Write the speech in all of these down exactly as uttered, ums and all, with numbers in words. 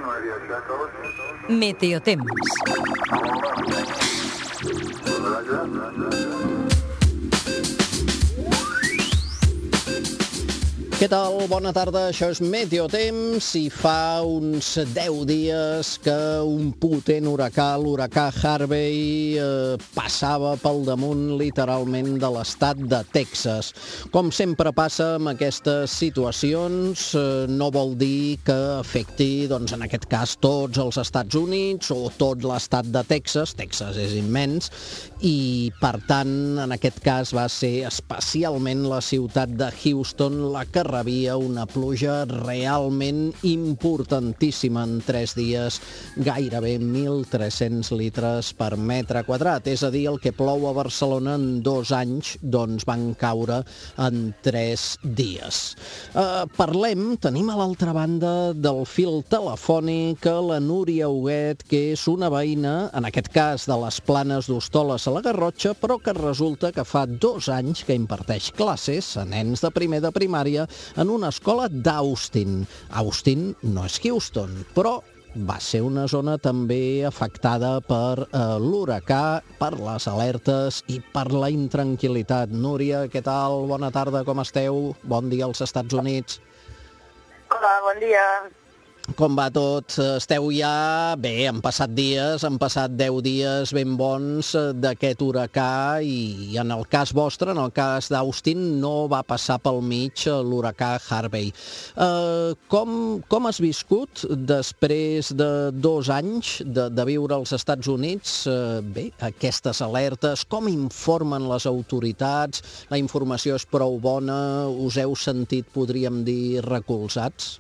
Meteotemps. Què tal? Bona tarda, això és Meteotemps i fa uns deu dies que un potent huracà, l'huracà Harvey, eh, passava pel damunt literalment de l'estat de Texas. Com sempre passa amb aquestes situacions, eh, no vol dir que afecti, doncs, en aquest cas, tots els Estats Units o tot l'estat de Texas. Texas és immens i, per tant, en aquest cas va ser especialment la ciutat de Houston la que rebia una pluja realment importantíssima en tres dies, gairebé mil tres-cents litres per metre quadrat. És a dir, el que plou a Barcelona en dos anys, doncs van caure en tres dies. Uh, parlem, tenim a l'altra banda del fil telefònic la Núria Huguet, que és una veïna, en aquest cas de les Planes d'Hostoles a la Garrotxa, però que resulta que fa dos anys que imparteix classes a nens de primer de primària en una escola d'Austin. Austin no és Houston, però va ser una zona també afectada per eh, l'huracà, per les alertes i per la intranquil·litat. Núria, què tal? Bona tarda, com esteu? Bon dia als Estats Units. Hola, bon dia. Com va tot? Esteu ja... Bé, han passat dies, han passat deu dies ben bons d'aquest huracà i en el cas vostre, en el cas d'Austin, no va passar pel mig l'huracà Harvey. Uh, com, com has viscut després de dos anys de, de viure als Estats Units? Uh, bé, aquestes alertes, com informen les autoritats? La informació és prou bona? Us heu sentit, podríem dir, recolzats?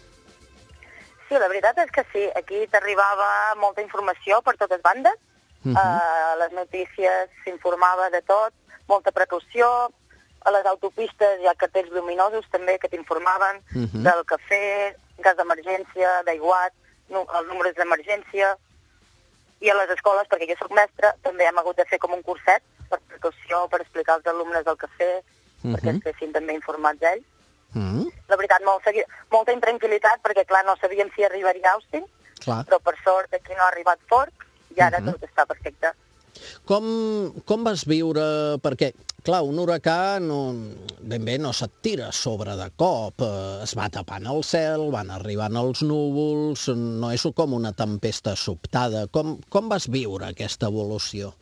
Sí, la veritat és que sí, aquí t'arribava molta informació per totes bandes, uh-huh. uh, les notícies s'informava de tot, molta precaució, a les autopistes hi ha cartells lluminosos també que t'informaven uh-huh. del cafè, gas d'emergència, d'aiguat, no, els números d'emergència, i a les escoles, perquè jo soc mestra, també hem hagut de fer com un curset per precaució, per explicar als alumnes del cafè, uh-huh. perquè es fessin també informats ells. Mm. La veritat, molt segui... molta intranquil·litat, perquè, clar, no sabíem si arribaria a Austin, clar. Però per sort aquí no ha arribat fort i ara mm-hmm. tot està perfecte. Com, com vas viure? Perquè, clar, un huracà no, ben bé no se't tira a sobre de cop, es va tapant el cel, van arribant els núvols, no és com una tempesta sobtada. Com, com vas viure aquesta evolució?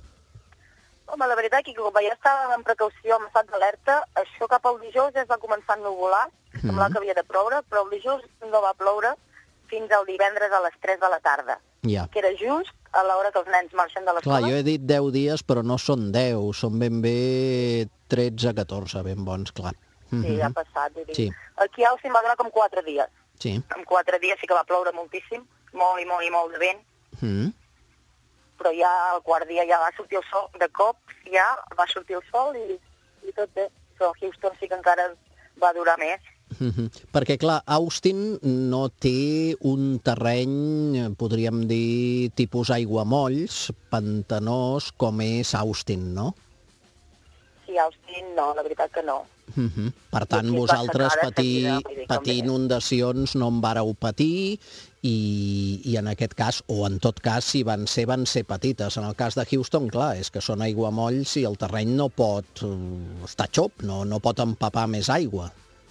Home, la veritat que com ja estava en precaució amb estat d'alerta, això cap al dijous ja es va començar a ennuvolar, mm. semblava que havia de ploure, però el dijous no va ploure fins al divendres a les tres de la tarda, ja. Que era just a l'hora que els nens marxen de l'escola. Clar, jo he dit deu dies, però no són deu, són ben bé tretze catorze, ben bons, clar. Sí, mm-hmm. ja ha passat. Sí. Aquí a Austin va durar com quatre dies. Sí. En quatre dies sí que va ploure moltíssim, molt i molt i molt de vent. Mm. Però ja al quart dia ja va sortir el sol, de cop ja va sortir el sol i, i tot bé. Però Houston sí que encara va durar més. Mm-hmm. Perquè, clar, Austin no té un terreny, podríem dir, tipus aiguamolls, pantanós, com és Austin, no? Sí, Austin no, la veritat que no. Mm-hmm. Per tant, vosaltres patir, patir inundacions no en vàreu patir i, i en aquest cas, o en tot cas, si van ser, van ser petites. En el cas de Houston, clar, és que són aiguamolls i el terreny no pot estar xop, no, no pot empapar més aigua.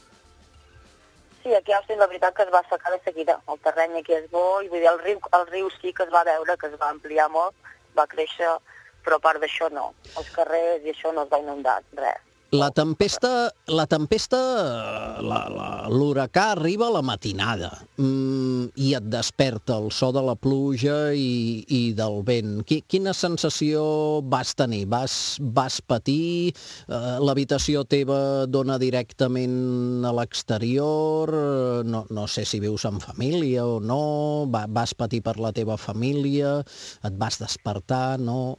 Sí, aquí a Austin la veritat que es va assecar de seguida. El terreny aquí és bo i vull dir, el riu, el riu sí que es va veure, que es va ampliar molt, va créixer, però a part d'això no. Els carrers i això no es va inundar, res. La tempesta, la tempesta, l'huracà arriba a la matinada mm, i et desperta el so de la pluja i, i del vent. Quina sensació vas tenir? Vas, vas patir? Uh, L'habitació teva dona directament a l'exterior? No, no sé si vius amb família o no. Va, vas patir per la teva família? Et vas despertar? No?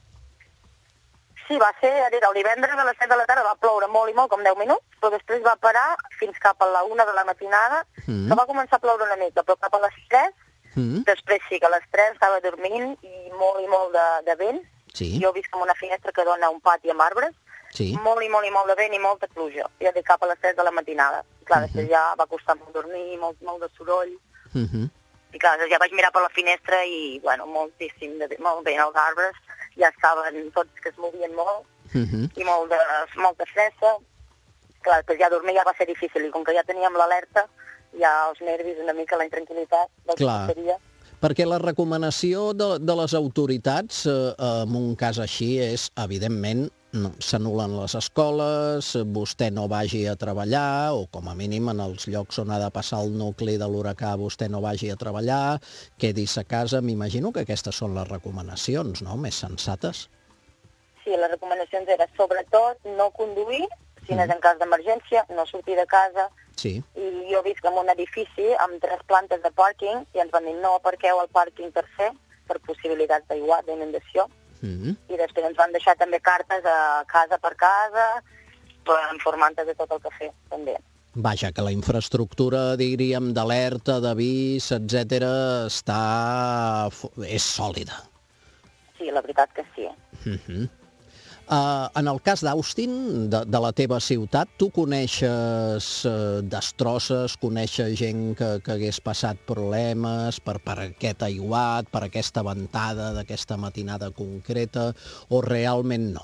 Sí, va ser, era el divendres a les set de la tarda, va ploure molt i molt, com deu minuts, però després va parar fins cap a la una de la matinada, mm. que va començar a ploure una mica, però cap a les tres, mm. després sí que a les tres estava dormint i molt i molt de, de vent. Sí. Jo visc en una finestra que dona un pati amb arbres, sí. molt i molt i molt de vent i molta pluja, ja de cap a les tres de la matinada. Clar, mm-hmm. després ja va costar molt dormir, molt, molt de soroll. Mm-hmm. I clar, ja vaig mirar per la finestra i, bueno, moltíssim, de, molt bé, els arbres ja estaven tots que es movien molt, uh-huh. i molt de, molta fressa. Clar, després ja dormir ja va ser difícil, i com que ja teníem l'alerta, ja els nervis, una mica la intranquil·litat del que seria. Perquè la recomanació de, de les autoritats eh, en un cas així és, evidentment, no, s'anul·len les escoles, vostè no vagi a treballar, o com a mínim en els llocs on ha de passar el nucli de l'huracà vostè no vagi a treballar, quedis a casa. M'imagino que aquestes són les recomanacions, no?, més sensates. Sí, les recomanacions eren sobretot no conduir, si no és en cas d'emergència, no sortir de casa. Sí. I jo visc en un edifici amb tres plantes de pàrquing i ens van dir no aparqueu al pàrquing tercer per possibilitats d'aigua, d'inundació. Mm-hmm. I després ens van deixar també cartes a casa per casa, informant-te de tot el que fer, també. Vaja, que la infraestructura, diríem, d'alerta, d'avís, etcètera, està... és sòlida. Sí, la veritat que sí. Mm-hmm. Uh, en el cas d'Austin, de, de la teva ciutat, tu coneixes uh, destrosses, coneixes gent que, que hagués passat problemes per, per aquest aiguat, per aquesta ventada d'aquesta matinada concreta, o realment no?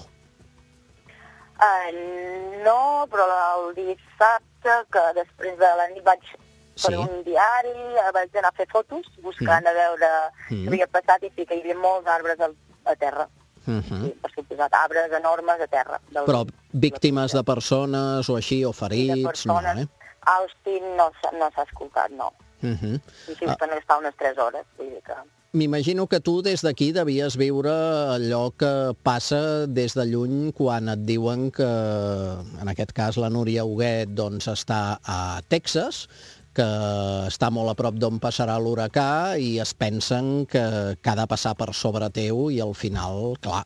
Uh, no, però el dissabte, que després de la nit vaig per sí. un diari, vaig anar a fer fotos, buscant mm. a veure mm. què havia passat, i sí que hi havia molts arbres a terra. Uh-huh. Sí, per suposat, arbres enormes a terra. Del... Però víctimes de persones o així, o ferits, persones, no, eh? Austin no s'ha no escoltat, no. Uh-huh. I sí, uh... també està unes tres hores, vull dir que... M'imagino que tu des d'aquí devies viure allò que passa des de lluny quan et diuen que, en aquest cas, la Núria Huguet doncs, està a Texas, que està molt a prop d'on passarà l'huracà i es pensen que, que ha de passar per sobre teu i al final, clar,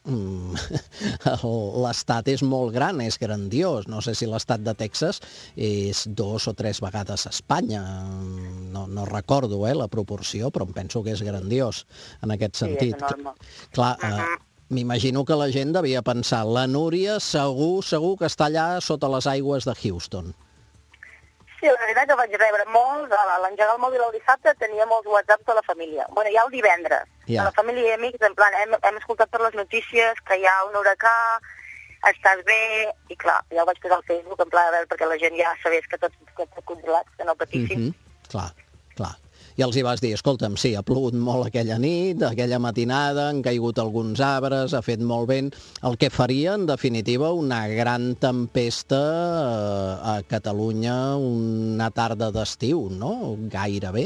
l'estat és molt gran, és grandiós. No sé si l'estat de Texas és dos o tres vegades Espanya. No, no recordo eh, la proporció, però em penso que és grandiós en aquest sentit. Sí, és enorme. Clar, eh, m'imagino que la gent devia pensar la Núria segur, segur que està allà sota les aigües de Houston. Sí, la veritat que vaig rebre molts, a l'engegar el mòbil el dissabte tenia molts whatsapps de la família. Bueno, ja el divendres, ja. De la família i amics, en plan, hem, hem escoltat per les notícies que hi ha un huracà, estàs bé, i clar, ja ho vaig posar al Facebook, en plan, a veure, perquè la gent ja sabés que tots que tots controlats, que no patissin. Mm-hmm. Clar, clar. I els hi vas dir, escolta'm, sí, ha plogut molt aquella nit, aquella matinada, han caigut alguns arbres, ha fet molt vent, el que faria, en definitiva, una gran tempesta a Catalunya una tarda d'estiu, no? Gairebé.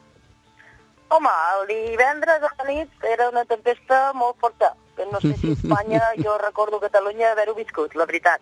Home, el divendres a la nit era una tempesta molt forta, que no sé si a Espanya, jo recordo Catalunya haver-ho viscut, la veritat.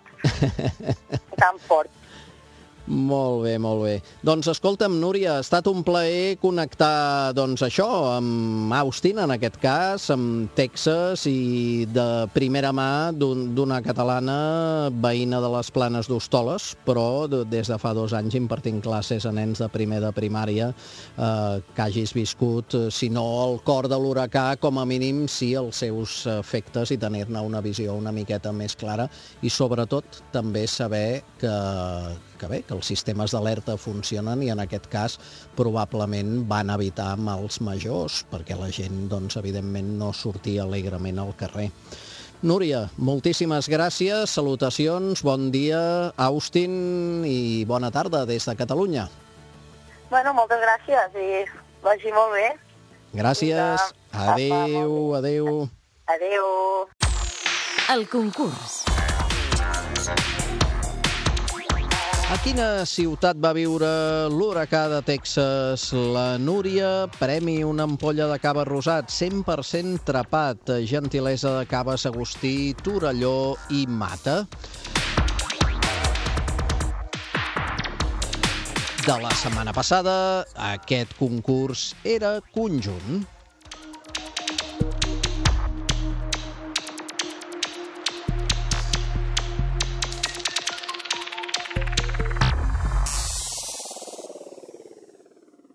Tan fort. Molt bé, molt bé. Doncs escolta'm, Núria, ha estat un plaer connectar, doncs això, amb Austin, en aquest cas, amb Texas, i de primera mà d'una catalana veïna de les Planes d'Hostoles, però des de fa dos anys impartint classes a nens de primer de primària, eh, que hagis viscut, si no el cor de l'huracà, com a mínim sí els seus efectes i tenir-ne una visió una miqueta més clara, i sobretot també saber que que bé, que els sistemes d'alerta funcionen i en aquest cas probablement van evitar mals majors perquè la gent, doncs, evidentment no sortia alegrement al carrer. Núria, moltíssimes gràcies, salutacions, bon dia, Austin, i bona tarda des de Catalunya. Bueno, moltes gràcies i vagi molt bé. Gràcies, adéu, adéu. Adéu. El concurs. A quina ciutat va viure l'huracà de Texas? La Núria, premi una ampolla de cava rosat, cent per cent trapat, gentilesa de Caves Agustí, Torelló i Mata. De la setmana passada, aquest concurs era conjunt.